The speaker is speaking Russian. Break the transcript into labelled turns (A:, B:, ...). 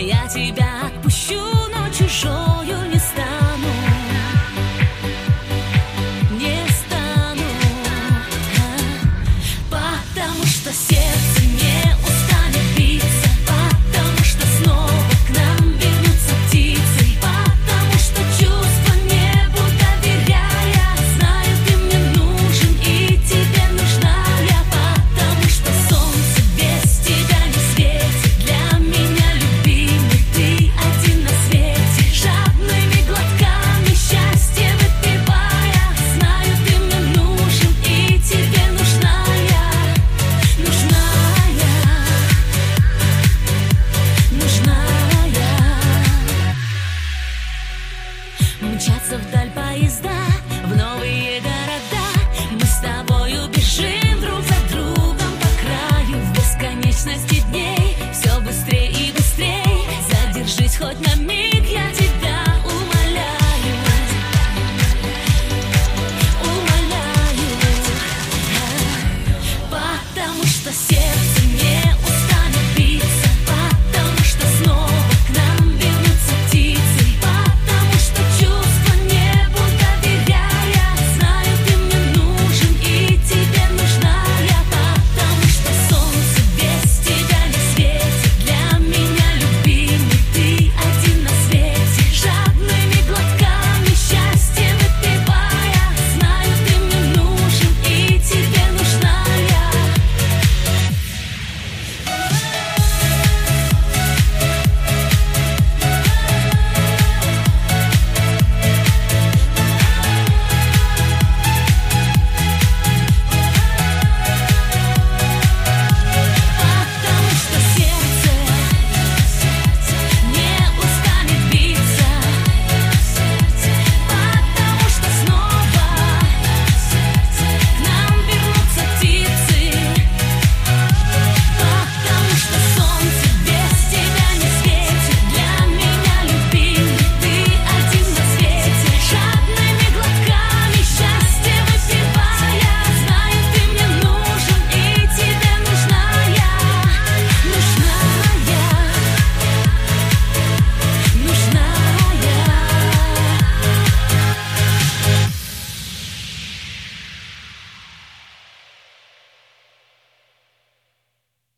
A: Я тебя отпущу, но чужою не стану. Не стану, потому что сердце не устанет биться, потому что снова к нам вернутся птицы, потому что чувства небу доверяя, знаю, ты мне нужен и тебе нужна я, потому что солнце без тебя не светит, для меня любимый ты один на свете, жадными глотками счастье выпивая, знаю, ты мне нужен и тебе нужна я, нужна я, нужна я. Мчатся вдаль поезда, в новые города, мы с тобою бежим друг за другом по краю, в бесконечности дней, все быстрее и быстрее, задержись хоть на миг, я тебя